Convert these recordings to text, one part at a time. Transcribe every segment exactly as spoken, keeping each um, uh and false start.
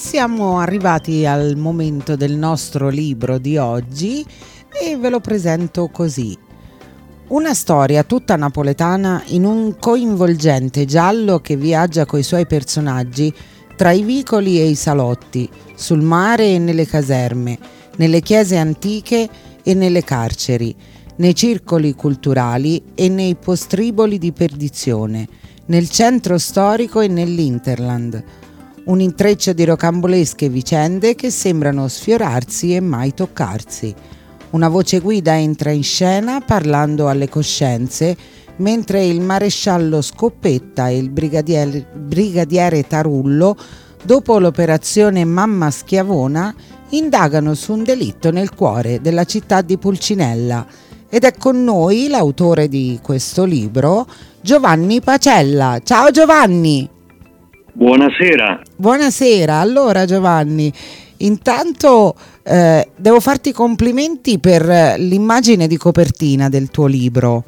siamo arrivati al momento del nostro libro di oggi e ve lo presento così. Una storia tutta napoletana in un coinvolgente giallo che viaggia coi suoi personaggi tra i vicoli e i salotti, sul mare e nelle caserme, nelle chiese antiche e nelle carceri, nei circoli culturali e nei postriboli di perdizione, nel centro storico e nell'Interland. Un intreccio di rocambolesche vicende che sembrano sfiorarsi e mai toccarsi. Una voce guida entra in scena parlando alle coscienze, mentre il maresciallo Scoppetta e il brigadiere, brigadiere Tarullo, dopo l'operazione Mamma Schiavona, indagano su un delitto nel cuore della città di Pulcinella. Ed è con noi l'autore di questo libro, Giovanni Pacella. Ciao Giovanni! Buonasera. Buonasera. Allora Giovanni, intanto eh, devo farti i complimenti per l'immagine di copertina del tuo libro,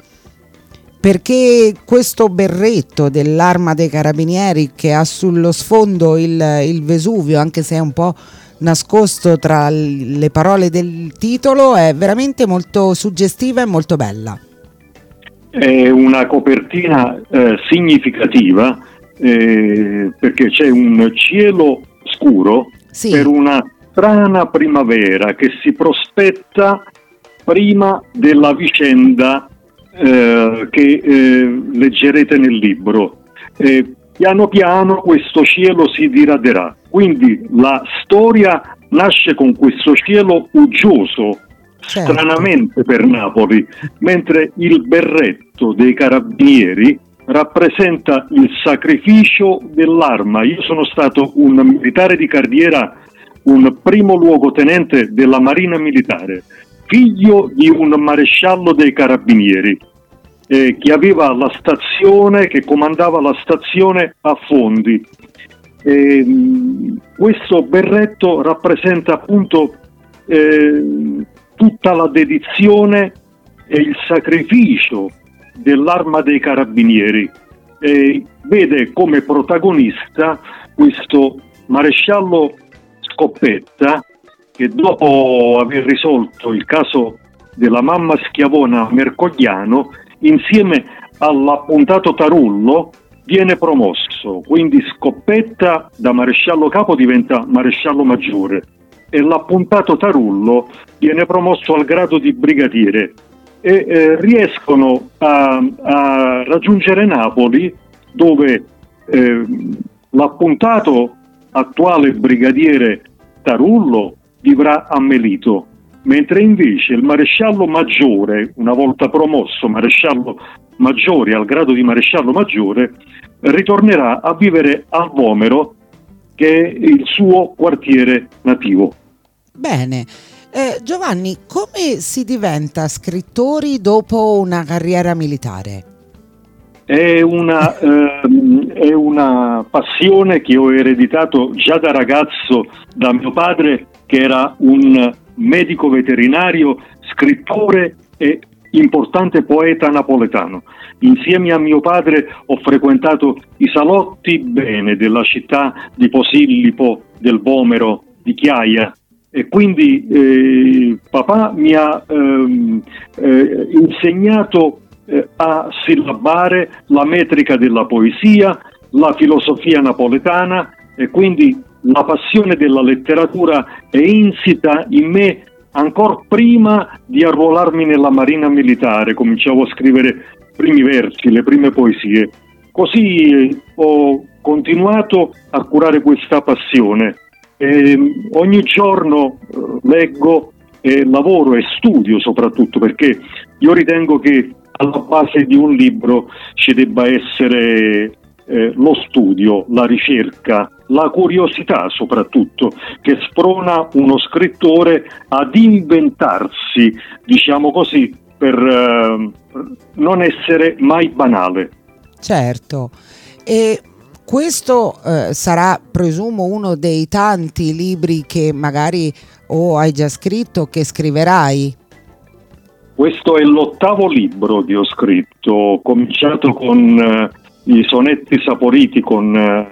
perché questo berretto dell'Arma dei Carabinieri che ha sullo sfondo il, il Vesuvio, anche se è un po' nascosto tra le parole del titolo, è veramente molto suggestiva e molto bella. È una copertina eh, significativa eh, perché c'è un cielo scuro, sì, per una strana primavera che si prospetta prima della vicenda eh, che eh, leggerete nel libro. Eh, piano piano questo cielo si diraderà, quindi la storia nasce con questo cielo uggioso, certo, stranamente per Napoli, mentre il berretto dei carabinieri rappresenta il sacrificio dell'arma. Io sono stato un militare di carriera, un primo luogotenente della Marina Militare, figlio di un maresciallo dei carabinieri eh, che aveva la stazione, che comandava la stazione a Fondi. Eh, questo berretto rappresenta appunto eh, tutta la dedizione e il sacrificio dell'Arma dei Carabinieri. Eh, vede come protagonista questo maresciallo Scoppetta che, dopo aver risolto il caso della Mamma Schiavona a Mercogliano, insieme all'appuntato Tarullo viene promosso. Quindi Scoppetta da maresciallo capo diventa maresciallo maggiore e l'appuntato Tarullo viene promosso al grado di brigadiere e eh, riescono a, a raggiungere Napoli, dove eh, l'appuntato attuale brigadiere Tarullo vivrà a Melito, mentre invece il maresciallo maggiore, una volta promosso maresciallo maggiore al grado di maresciallo maggiore, ritornerà a vivere al Vomero, che è il suo quartiere nativo. Bene. Eh, Giovanni, come si diventa scrittori dopo una carriera militare? È una, eh, è una passione che ho ereditato già da ragazzo da mio padre, che era un medico veterinario, scrittore e importante poeta napoletano. Insieme a mio padre ho frequentato i salotti bene della città di Posillipo, del Vomero, di Chiaia. E quindi eh, papà mi ha ehm, eh, insegnato eh, a sillabare la metrica della poesia, la filosofia napoletana, e quindi la passione della letteratura è insita in me ancora prima di arruolarmi nella Marina Militare. Cominciavo a scrivere i primi versi, le prime poesie. Così eh, ho continuato a curare questa passione. Eh, ogni giorno eh, leggo e lavoro e studio, soprattutto perché io ritengo che alla base di un libro ci debba essere eh, lo studio, la ricerca, la curiosità soprattutto, che sprona uno scrittore ad inventarsi, diciamo così, per eh, non essere mai banale. Certo. E questo eh, sarà, presumo, uno dei tanti libri che magari o hai già scritto o che scriverai? Questo è l'ottavo libro che ho scritto. Ho cominciato con eh, i sonetti saporiti con, eh,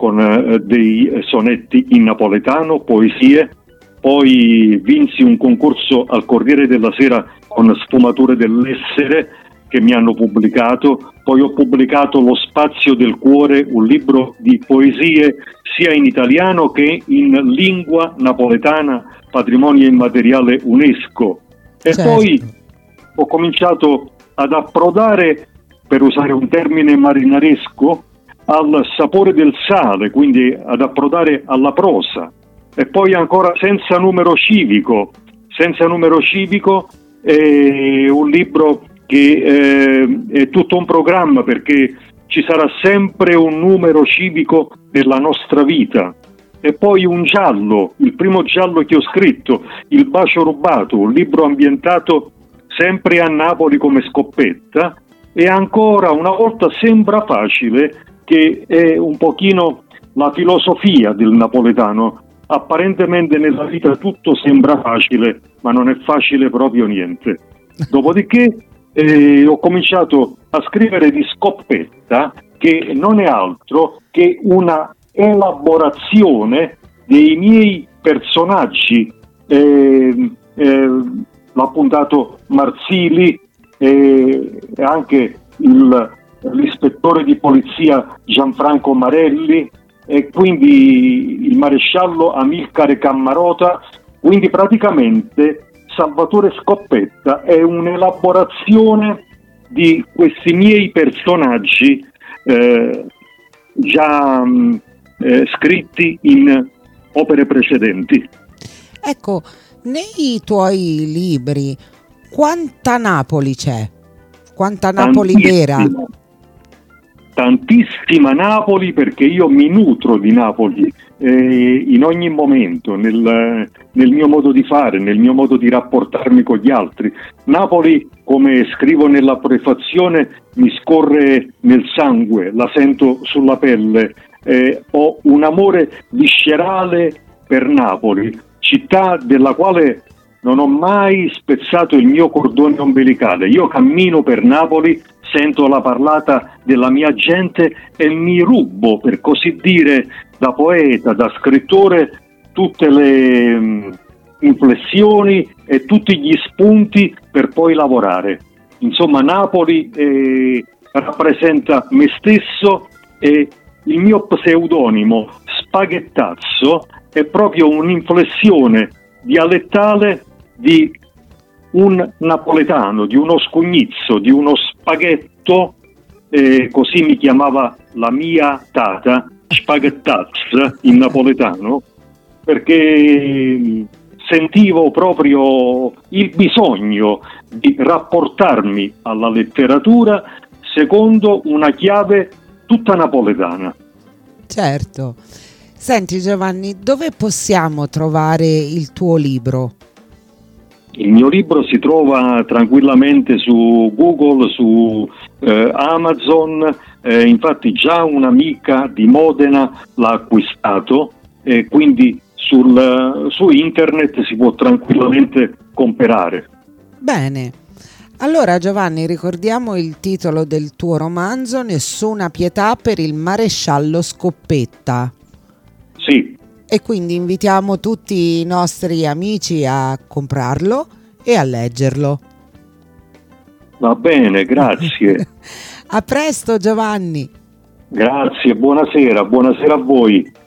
con eh, dei sonetti in napoletano, poesie. Poi vinsi un concorso al Corriere della Sera con Sfumature dell'Essere, che mi hanno pubblicato. Poi ho pubblicato Lo Spazio del Cuore, un libro di poesie sia in italiano che in lingua napoletana, patrimonio immateriale UNESCO. E certo. Poi ho cominciato ad approdare, per usare un termine marinaresco, al sapore del sale, quindi ad approdare alla prosa. E poi ancora Senza numero civico, Senza numero civico è un libro che eh, è tutto un programma, perché ci sarà sempre un numero civico nella nostra vita. E poi un giallo, il primo giallo che ho scritto, Il bacio rubato, un libro ambientato sempre a Napoli come Scoppetta. E ancora una volta Sembra facile, che è un pochino la filosofia del napoletano. Apparentemente nella vita tutto sembra facile, ma non è facile proprio niente. Dopodiché eh, ho cominciato a scrivere di Scoppetta, che non è altro che una elaborazione dei miei personaggi. Eh, eh, l'ha puntato Marsili e eh, anche il, l'ispettore di polizia Gianfranco Marelli, e quindi il maresciallo Amilcare Cammarota. Quindi praticamente Salvatore Scoppetta è un'elaborazione di questi miei personaggi eh, già eh, scritti in opere precedenti. Ecco, nei tuoi libri quanta Napoli c'è? Quanta Napoli vera? Tantissima Napoli, perché io mi nutro di Napoli eh, in ogni momento, nel, nel mio modo di fare, nel mio modo di rapportarmi con gli altri. Napoli, come scrivo nella prefazione, mi scorre nel sangue, la sento sulla pelle, eh, ho un amore viscerale per Napoli, città della quale non ho mai spezzato il mio cordone ombelicale. Io cammino per Napoli, sento la parlata della mia gente e mi rubo, per così dire, da poeta, da scrittore, tutte le um, inflessioni e tutti gli spunti per poi lavorare. Insomma, Napoli eh, rappresenta me stesso, e il mio pseudonimo Spaghettazzo è proprio un'inflessione dialettale di un napoletano, di uno scugnizzo, di uno spaghetto, eh, così mi chiamava la mia tata, Spaghettaz in napoletano, perché sentivo proprio il bisogno di rapportarmi alla letteratura secondo una chiave tutta napoletana. Certo. Senti Giovanni, dove possiamo trovare il tuo libro? Il mio libro si trova tranquillamente su Google, su eh, Amazon, eh, infatti già un'amica di Modena l'ha acquistato, e quindi sul, su internet si può tranquillamente comprare. Bene, allora Giovanni, ricordiamo il titolo del tuo romanzo, Nessuna pietà per il maresciallo Scoppetta. Sì. E quindi invitiamo tutti i nostri amici a comprarlo e a leggerlo. Va bene, grazie. A presto Giovanni. Grazie, buonasera, buonasera a voi.